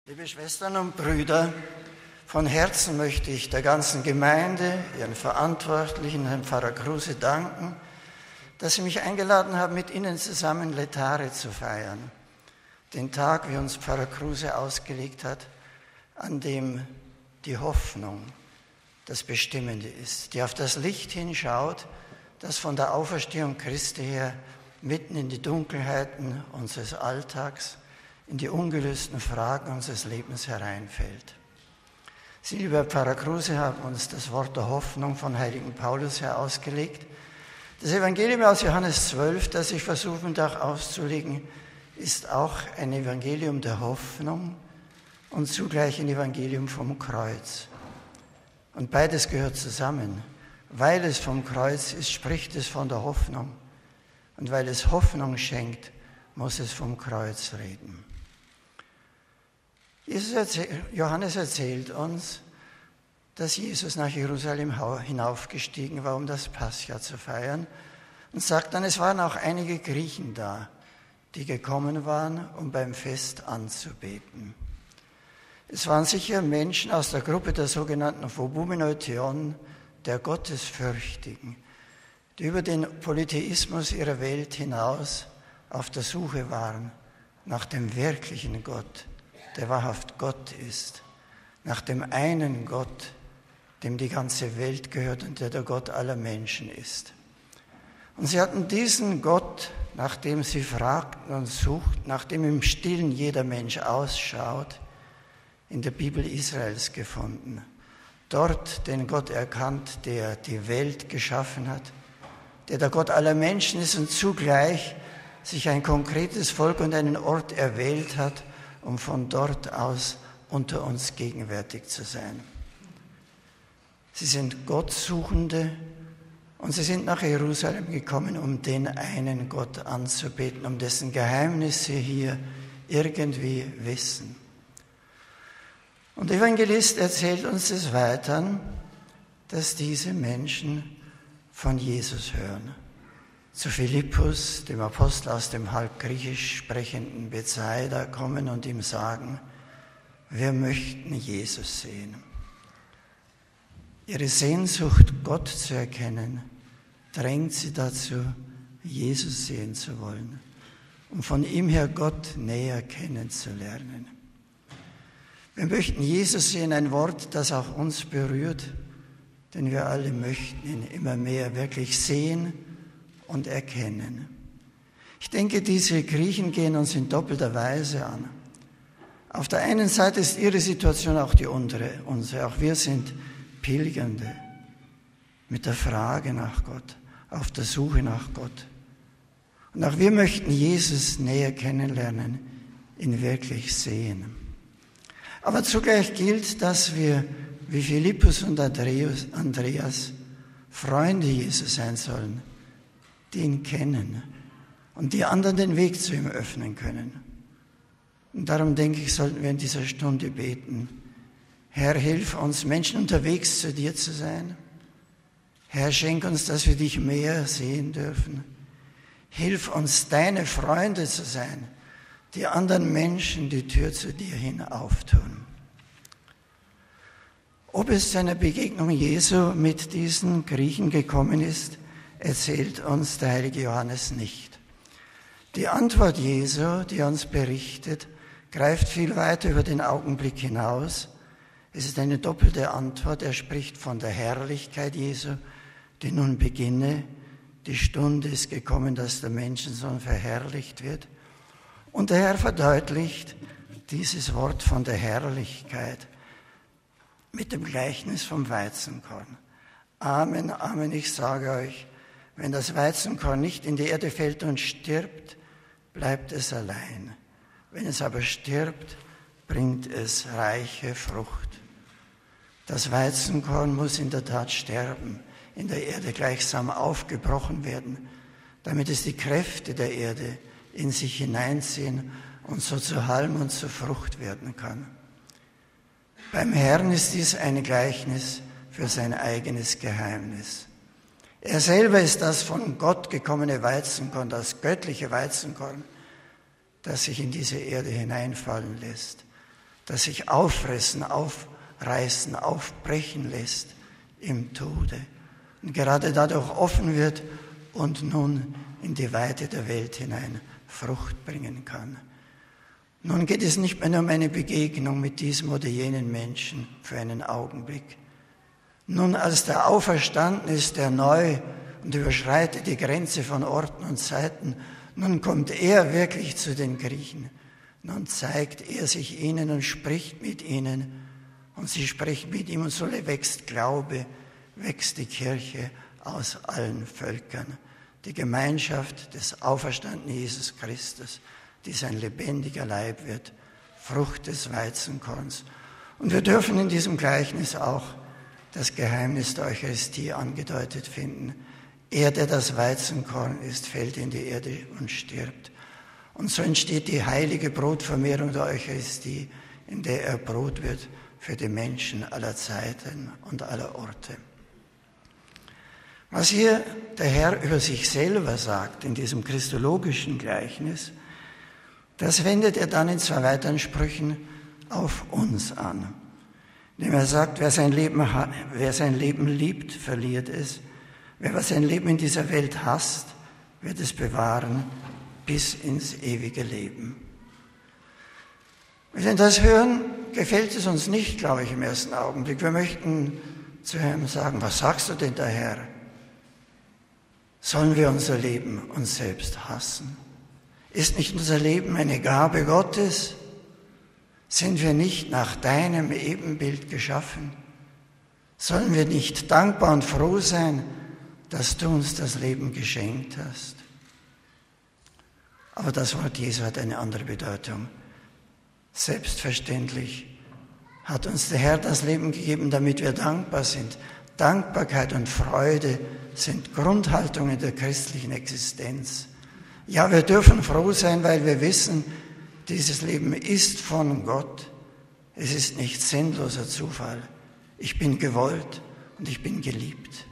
Liebe Schwestern und Brüder, von Herzen möchte ich der ganzen Gemeinde, ihren Verantwortlichen, Herrn Pfarrer Kruse, danken, dass Sie mich eingeladen haben, mit Ihnen zusammen Laetare zu feiern. Den Tag, wie uns Pfarrer Kruse ausgelegt hat, an dem die Hoffnung das Bestimmende ist, die auf das Licht hinschaut, das von der Auferstehung Christi her mitten in die Dunkelheiten unseres Alltags, in die ungelösten Fragen unseres Lebens hereinfällt. Sie, lieber Pfarrer Kruse, haben uns das Wort der Hoffnung von heiligen Paulus her ausgelegt. Das Evangelium aus Johannes 12, das ich versuchen darf auszulegen, ist auch ein Evangelium der Hoffnung und zugleich ein Evangelium vom Kreuz. Und beides gehört zusammen. Weil es vom Kreuz ist, spricht es von der Hoffnung. Und weil es Hoffnung schenkt, muss es vom Kreuz reden. Johannes erzählt uns, dass Jesus nach Jerusalem hinaufgestiegen war, um das Pascha zu feiern, und sagt dann, es waren auch einige Griechen da, die gekommen waren, um beim Fest anzubeten. Es waren sicher Menschen aus der Gruppe der sogenannten Phobumenoitheon, der Gottesfürchtigen, die über den Polytheismus ihrer Welt hinaus auf der Suche waren nach dem wirklichen Gott, der wahrhaft Gott ist, nach dem einen Gott, dem die ganze Welt gehört und der Gott aller Menschen ist. Und sie hatten diesen Gott, nach dem sie fragten und suchten, nach dem im Stillen jeder Mensch ausschaut, in der Bibel Israels gefunden. Dort den Gott erkannt, der die Welt geschaffen hat, der Gott aller Menschen ist und zugleich sich ein konkretes Volk und einen Ort erwählt hat, um von dort aus unter uns gegenwärtig zu sein. Sie sind Gottsuchende und sie sind nach Jerusalem gekommen, um den einen Gott anzubeten, um dessen Geheimnis sie hier irgendwie wissen. Und der Evangelist erzählt uns des Weiteren, dass diese Menschen von Jesus hören. Zu Philippus, dem Apostel aus dem halb griechisch sprechenden Bethsaida, kommen und ihm sagen, wir möchten Jesus sehen. Ihre Sehnsucht, Gott zu erkennen, drängt sie dazu, Jesus sehen zu wollen, um von ihm her Gott näher kennenzulernen. Wir möchten Jesus sehen, ein Wort, das auch uns berührt, denn wir alle möchten ihn immer mehr wirklich sehen und erkennen. Ich denke, diese Griechen gehen uns in doppelter Weise an. Auf der einen Seite ist ihre Situation auch die unsere. Auch wir sind Pilgernde mit der Frage nach Gott, auf der Suche nach Gott. Und auch wir möchten Jesus näher kennenlernen, ihn wirklich sehen. Aber zugleich gilt, dass wir, wie Philippus und Andreas, Freunde Jesus sein sollen, die ihn kennen und die anderen den Weg zu ihm öffnen können. Und darum denke ich, sollten wir in dieser Stunde beten. Herr, hilf uns, Menschen unterwegs zu dir zu sein. Herr, schenk uns, dass wir dich mehr sehen dürfen. Hilf uns, deine Freunde zu sein, die anderen Menschen die Tür zu dir hin auftun. Ob es zu einer Begegnung Jesu mit diesen Griechen gekommen ist, erzählt uns der heilige Johannes nicht. Die Antwort Jesu, die er uns berichtet, greift viel weiter über den Augenblick hinaus. Es ist eine doppelte Antwort. Er spricht von der Herrlichkeit Jesu, die nun beginne. Die Stunde ist gekommen, dass der Menschensohn verherrlicht wird. Und der Herr verdeutlicht dieses Wort von der Herrlichkeit mit dem Gleichnis vom Weizenkorn. Amen, Amen, ich sage euch, wenn das Weizenkorn nicht in die Erde fällt und stirbt, bleibt es allein. Wenn es aber stirbt, bringt es reiche Frucht. Das Weizenkorn muss in der Tat sterben, in der Erde gleichsam aufgebrochen werden, damit es die Kräfte der Erde in sich hineinziehen und so zu Halm und zu Frucht werden kann. Beim Herrn ist dies ein Gleichnis für sein eigenes Geheimnis. Er selber ist das von Gott gekommene Weizenkorn, das göttliche Weizenkorn, das sich in diese Erde hineinfallen lässt. das sich auffressen, aufreißen, aufbrechen lässt im Tode und gerade dadurch offen wird und nun in die Weite der Welt hinein Frucht bringen kann. Nun geht es nicht mehr nur um eine Begegnung mit diesem oder jenen Menschen für einen Augenblick. Nun, als der Auferstanden ist, der neu und überschreitet die Grenze von Orten und Zeiten, nun kommt er wirklich zu den Griechen. Nun zeigt er sich ihnen und spricht mit ihnen und sie sprechen mit ihm und so wächst Glaube, wächst die Kirche aus allen Völkern. Die Gemeinschaft des auferstandenen Jesus Christus, die sein lebendiger Leib wird, Frucht des Weizenkorns. Und wir dürfen in diesem Gleichnis auch das Geheimnis der Eucharistie angedeutet finden. Er, der das Weizenkorn ist, fällt in die Erde und stirbt. Und so entsteht die heilige Brotvermehrung der Eucharistie, in der er Brot wird für die Menschen aller Zeiten und aller Orte. Was hier der Herr über sich selber sagt in diesem christologischen Gleichnis, das wendet er dann in 2 weiteren Sprüchen auf uns an. Indem er sagt, wer sein Leben liebt, verliert es. Wer sein Leben in dieser Welt hasst, wird es bewahren bis ins ewige Leben. Wenn wir das hören, gefällt es uns nicht, glaube ich, im ersten Augenblick. Wir möchten zu ihm sagen, was sagst du denn da, Herr? Sollen wir unser Leben uns selbst hassen? Ist nicht unser Leben eine Gabe Gottes? Sind wir nicht nach deinem Ebenbild geschaffen? Sollen wir nicht dankbar und froh sein, dass du uns das Leben geschenkt hast? Aber das Wort Jesu hat eine andere Bedeutung. Selbstverständlich hat uns der Herr das Leben gegeben, damit wir dankbar sind. Dankbarkeit und Freude sind Grundhaltungen der christlichen Existenz. Ja, wir dürfen froh sein, weil wir wissen, dieses Leben ist von Gott. Es ist nicht sinnloser Zufall. Ich bin gewollt und ich bin geliebt.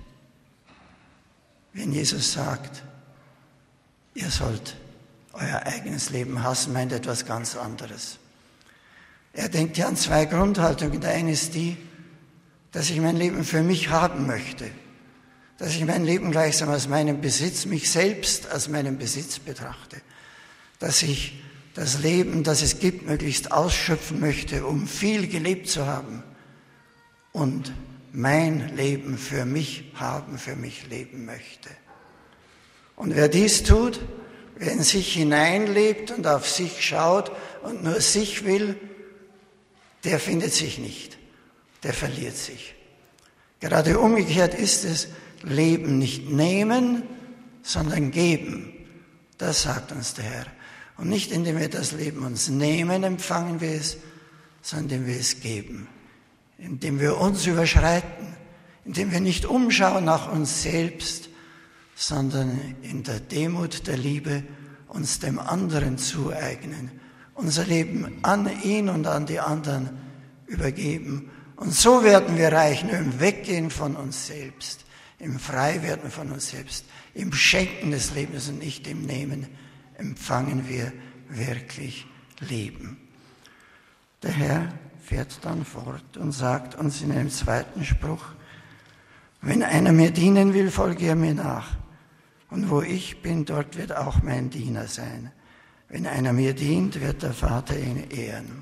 Wenn Jesus sagt, ihr sollt euer eigenes Leben hassen, meint etwas ganz anderes. Er denkt ja an 2 Grundhaltungen. Der eine ist die, dass ich mein Leben für mich haben möchte, dass ich mein Leben gleichsam als meinen Besitz, mich selbst als meinen Besitz betrachte, dass ich das Leben, das es gibt, möglichst ausschöpfen möchte, um viel gelebt zu haben und mein Leben für mich haben, für mich leben möchte. Und wer dies tut, wer in sich hineinlebt und auf sich schaut und nur sich will, der findet sich nicht. Der verliert sich. Gerade umgekehrt ist es, Leben nicht nehmen, sondern geben. Das sagt uns der Herr. Und nicht indem wir das Leben uns nehmen, empfangen wir es, sondern indem wir es geben. Indem wir uns überschreiten, indem wir nicht umschauen nach uns selbst, sondern in der Demut der Liebe uns dem anderen zueignen, unser Leben an ihn und an die anderen übergeben. Und so werden wir reich, nur im Weggehen von uns selbst, im Freiwerden von uns selbst, im Schenken des Lebens und nicht im Nehmen, empfangen wir wirklich Leben. Der Herr fährt dann fort und sagt uns in einem 2. Spruch, wenn einer mir dienen will, folge er mir nach. Und wo ich bin, dort wird auch mein Diener sein. Wenn einer mir dient, wird der Vater ihn ehren.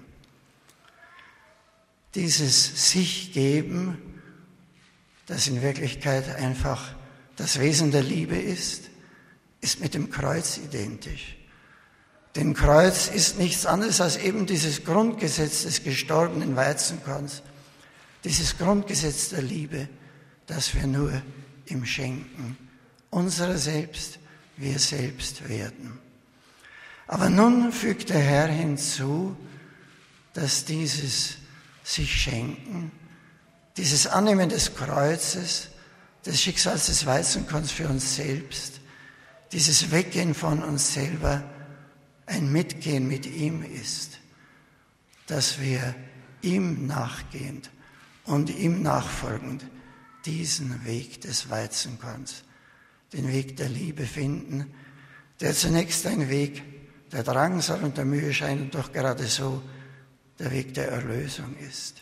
Dieses Sich-Geben, das in Wirklichkeit einfach das Wesen der Liebe ist mit dem Kreuz identisch. Denn Kreuz ist nichts anderes als eben dieses Grundgesetz des gestorbenen Weizenkorns, dieses Grundgesetz der Liebe, das wir nur im Schenken unserer selbst, wir selbst werden. Aber nun fügt der Herr hinzu, dass dieses sich schenken, dieses Annehmen des Kreuzes, des Schicksals des Weizenkorns für uns selbst, dieses Weggehen von uns selber, ein Mitgehen mit ihm ist, dass wir ihm nachgehend und ihm nachfolgend diesen Weg des Weizenkorns, den Weg der Liebe finden, der zunächst ein Weg der Drangsal und der Mühe scheint und doch gerade so der Weg der Erlösung ist.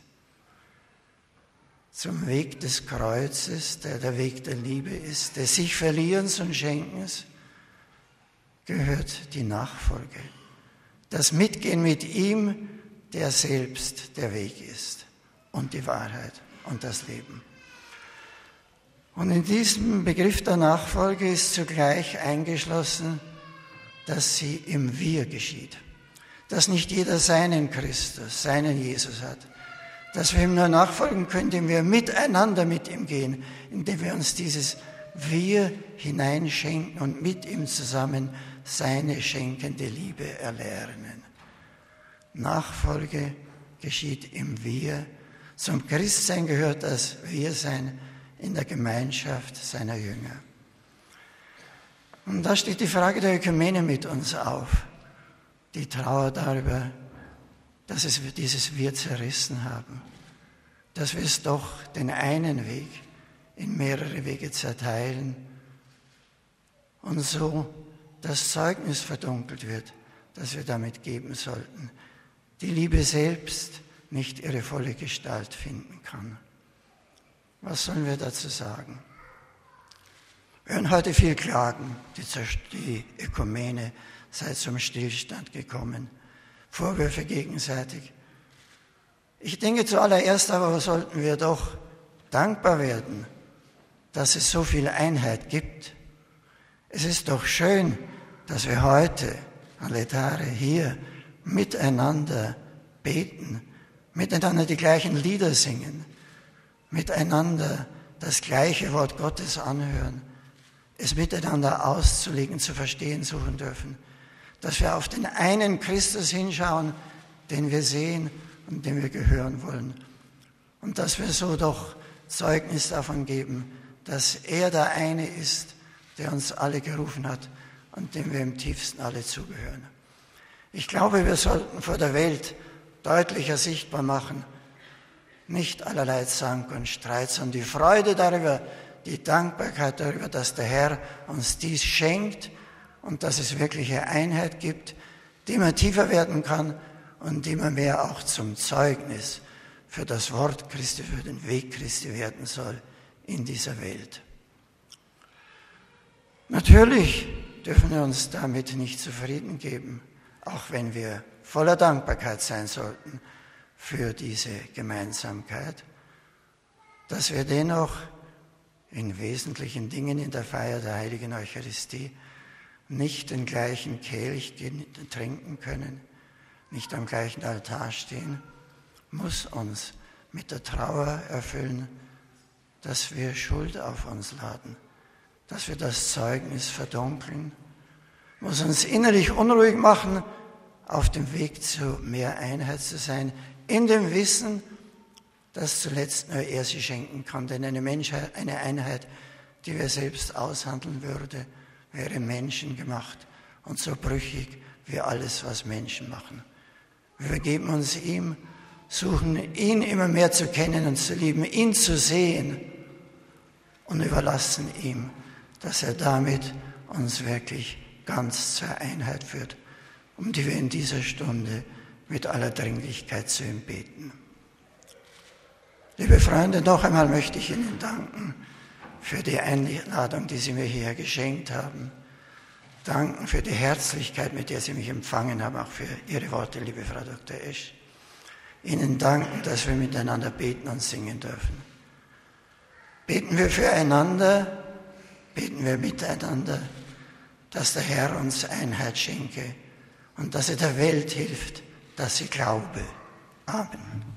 Zum Weg des Kreuzes, der der Weg der Liebe ist, des sich Verlierens und Schenkens, gehört die Nachfolge. Das Mitgehen mit ihm, der selbst der Weg ist und die Wahrheit und das Leben. Und in diesem Begriff der Nachfolge ist zugleich eingeschlossen, dass sie im Wir geschieht. Dass nicht jeder seinen Christus, seinen Jesus hat. Dass wir ihm nur nachfolgen können, indem wir miteinander mit ihm gehen, indem wir uns dieses Wir hineinschenken und mit ihm zusammen seine schenkende Liebe erlernen. Nachfolge geschieht im Wir. Zum Christsein gehört das Wir-Sein in der Gemeinschaft seiner Jünger. Und da steht die Frage der Ökumene mit uns auf. Die Trauer darüber, dass wir dieses Wir zerrissen haben. Dass wir es doch den einen Weg in mehrere Wege zerteilen und so das Zeugnis verdunkelt wird, das wir damit geben sollten. Die Liebe selbst nicht ihre volle Gestalt finden kann. Was sollen wir dazu sagen? Wir hören heute viel Klagen, die Ökumene sei zum Stillstand gekommen, Vorwürfe gegenseitig. Ich denke zuallererst aber sollten wir doch dankbar werden, dass es so viel Einheit gibt. Es ist doch schön, dass wir heute, Alletare, hier miteinander beten, miteinander die gleichen Lieder singen, miteinander das gleiche Wort Gottes anhören, es miteinander auszulegen, zu verstehen suchen dürfen, dass wir auf den einen Christus hinschauen, den wir sehen und den wir gehören wollen und dass wir so doch Zeugnis davon geben, dass er der eine ist, der uns alle gerufen hat und dem wir im tiefsten alle zugehören. Ich glaube, wir sollten vor der Welt deutlicher sichtbar machen, nicht allerlei Zank und Streit, sondern die Freude darüber, die Dankbarkeit darüber, dass der Herr uns dies schenkt und dass es wirkliche Einheit gibt, die immer tiefer werden kann und die immer mehr auch zum Zeugnis für das Wort Christi, für den Weg Christi werden soll in dieser Welt. Natürlich dürfen wir uns damit nicht zufrieden geben, auch wenn wir voller Dankbarkeit sein sollten für diese Gemeinsamkeit, dass wir dennoch in wesentlichen Dingen in der Feier der Heiligen Eucharistie nicht den gleichen Kelch trinken können, nicht am gleichen Altar stehen, muss uns mit der Trauer erfüllen, dass wir Schuld auf uns laden, dass wir das Zeugnis verdunkeln, muss uns innerlich unruhig machen, auf dem Weg zu mehr Einheit zu sein, in dem Wissen, dass zuletzt nur er sie schenken kann. Denn eine Einheit, die wir selbst aushandeln würde, wäre menschengemacht und so brüchig wie alles, was Menschen machen. Wir vergeben uns ihm, suchen ihn immer mehr zu kennen und zu lieben, ihn zu sehen und überlassen ihm, dass er damit uns wirklich ganz zur Einheit führt, um die wir in dieser Stunde mit aller Dringlichkeit zu ihm beten. Liebe Freunde, noch einmal möchte ich Ihnen danken für die Einladung, die Sie mir hierher geschenkt haben. Danken für die Herzlichkeit, mit der Sie mich empfangen haben, auch für Ihre Worte, liebe Frau Dr. Esch. Ihnen danken, dass wir miteinander beten und singen dürfen. Beten wir füreinander, beten wir miteinander, dass der Herr uns Einheit schenke und dass er der Welt hilft, dass sie glaube. Amen.